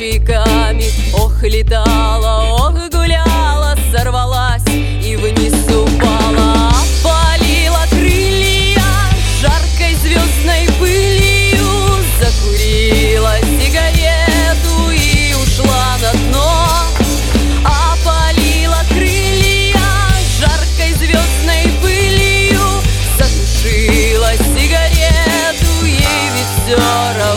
ручейками. Ох, летала, ох, гуляла, сорвалась и вниз упала. Опалила крылья жаркой звездной пылью, закурила сигарету и ушла на дно. Опалила крылья жаркой звездной пылью, затушила сигарету, ей ведь все равно.